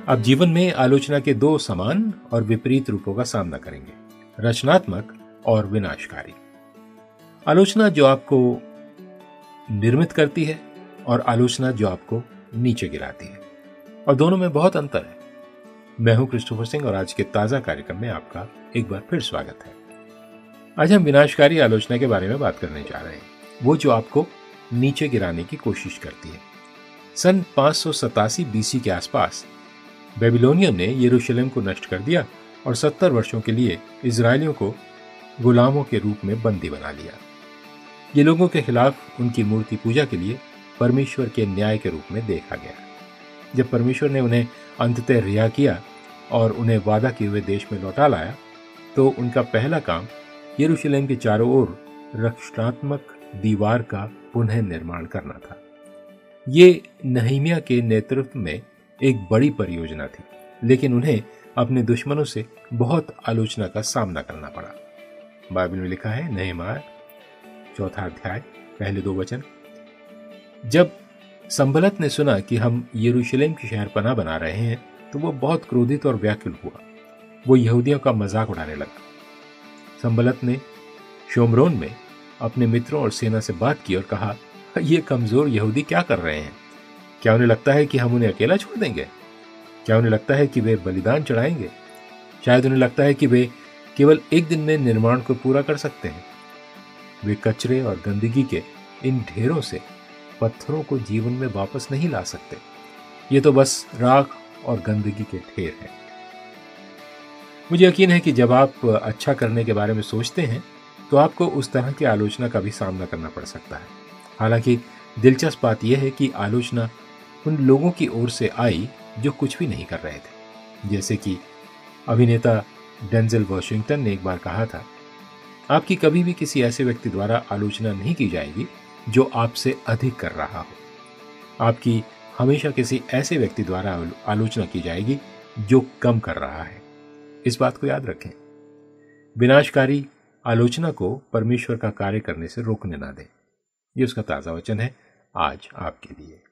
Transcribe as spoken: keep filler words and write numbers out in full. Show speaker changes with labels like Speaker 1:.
Speaker 1: आप जीवन में आलोचना के दो समान और विपरीत रूपों का सामना करेंगे, रचनात्मक और विनाशकारी। आलोचना जो आपको निर्मित करती है और आलोचना जो आपको नीचे गिराती है, और दोनों में बहुत अंतर है। मैं हूं क्रिस्टोफर सिंह और आज के ताजा कार्यक्रम में आपका एक बार फिर स्वागत है। आज हम विनाशकारी आलोचना के बारे में बात करने जा रहे हैं, वो जो आपको नीचे गिराने की कोशिश करती है। सन पाँच सौ सतासी बीसी के आसपास बेबीलोनियन ने यरूशलेम को नष्ट कर दिया और सत्तर वर्षों के लिए इजरायलियों को गुलामों के रूप में बंदी बना लिया। ये लोगों के खिलाफ उनकी मूर्ति पूजा के लिए परमेश्वर के न्याय के रूप में देखा गया। जब परमेश्वर ने उन्हें अंततः रिहा किया और उन्हें वादा किए हुए देश में लौटा लाया, तो उनका पहला काम यरूशलेम के चारों ओर रक्षात्मक दीवार का पुनः निर्माण करना था। ये नहमीया के नेतृत्व में एक बड़ी परियोजना थी, लेकिन उन्हें अपने दुश्मनों से बहुत आलोचना का सामना करना पड़ा। बाइबल में लिखा है, नहमीया चौथा अध्याय पहले दो वचन, जब संबलत ने सुना कि हम यरूशलेम की शहरपनाह बना रहे हैं, तो वो बहुत क्रोधित और व्याकुल हुआ। वो यहूदियों का मजाक उड़ाने लगा। संबलत ने शोमरोन में अपने मित्रों और सेना से बात की और कहा, ये कमजोर यहूदी क्या कर रहे हैं? क्या उन्हें लगता है कि हम उन्हें अकेला छोड़ देंगे? क्या उन्हें लगता है कि वे बलिदान चढ़ाएंगे? शायद उन्हें लगता है कि वे केवल एक दिन में निर्माण को पूरा कर सकते हैं। वे कचरे और गंदगी के इन ढेरों से पत्थरों को जीवन में वापस नहीं ला सकते। ये तो बस राख और गंदगी के ढेर हैं। मुझे यकीन है कि जब आप अच्छा करने के बारे में सोचते हैं, तो आपको उस तरह की आलोचना का भी सामना करना पड़ सकता है। हालांकि दिलचस्प बात यह है कि आलोचना उन लोगों की ओर से आई जो कुछ भी नहीं कर रहे थे। जैसे कि अभिनेता डेंजल वॉशिंगटन ने एक बार कहा था, आपकी कभी भी किसी ऐसे व्यक्ति द्वारा आलोचना नहीं की जाएगी जो आपसे अधिक कर रहा हो। आपकी हमेशा किसी ऐसे व्यक्ति द्वारा आलोचना की जाएगी जो कम कर रहा है। इस बात को याद रखें। विनाशकारी आलोचना को परमेश्वर का कार्य करने से रोकने ना दें। ये उसका ताजा वचन है आज आपके लिए।